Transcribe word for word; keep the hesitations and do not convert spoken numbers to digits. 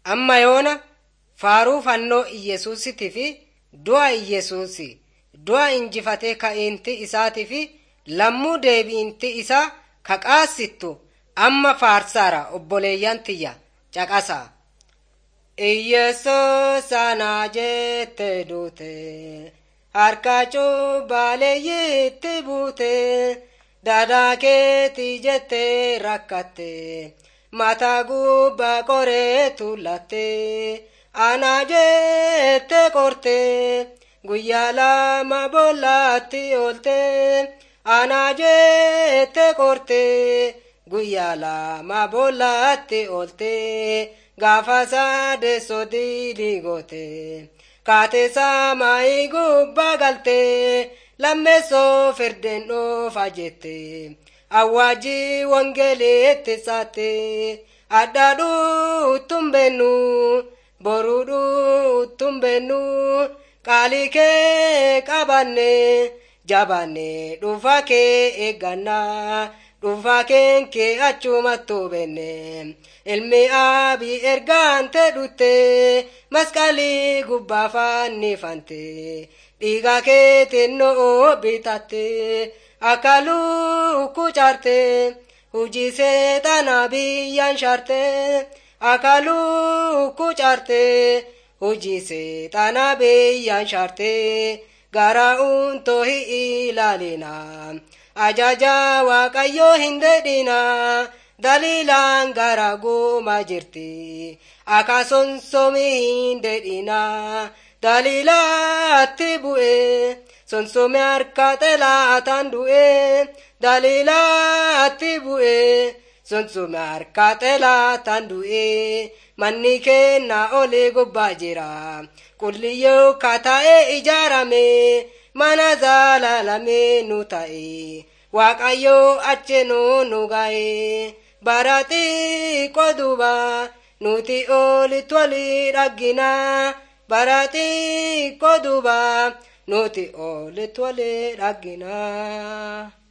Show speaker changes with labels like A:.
A: amma yoona faaruu fannoo Iyyesuusitii fi du'a Iyyesuusi du'a injifatee ka'inti isaatii fi lammuu deebi'inti isaa kaqaasittu amma faarsaara obboleeyyan tiyya caqasaa. Iyyesuus ana jette duute harka cubbaleeyyitti buute dadaa keeti jette rakkatte mataa gubbaa qoree tuulatte ana jette qorte guyyaa lama bollaatti oolte ana jette qorte guyyaa lama bollaatti oolte gaafa sadeessoo diidii goote kaate samaayi gubbaa galte lammeessoo firdeen dhoofa jette awwaajii wangeeliitti saatte addaadhuu tumbennu boruudhuu tumbennu qaalii kee qabanne jabanne dhufa kee eeggannaa dhufa kee achumattuu benne ilmi aabii ergaante dhutte masqalii gubbaa fannifante dhiiga keetiin noo bitatte akaluu kucaarte hujii seexanaa biyyaan shaarte akaluu kucaarte hujii seexanaa biyyaan shaarte gara untoo hin ilaalina ajaja waaqayyoo hin dedhina daliilaan gara guuma jirti akka sonsomii hin dedhina daliilaatti bu'e sonsomii harka xelaataan du'e daliilaatti bu'e sonsomii harka xelaataan du'e manni kennaa olee gubbaa jira qulliyyoo kataa'ee ijaarame mana zaalaalame nu ta'e waaqayyoo acheenoo nu ga'e baratii qoduba nuti olitti walii dhaggina baratii qoduba nuti olitti walii dhaggina.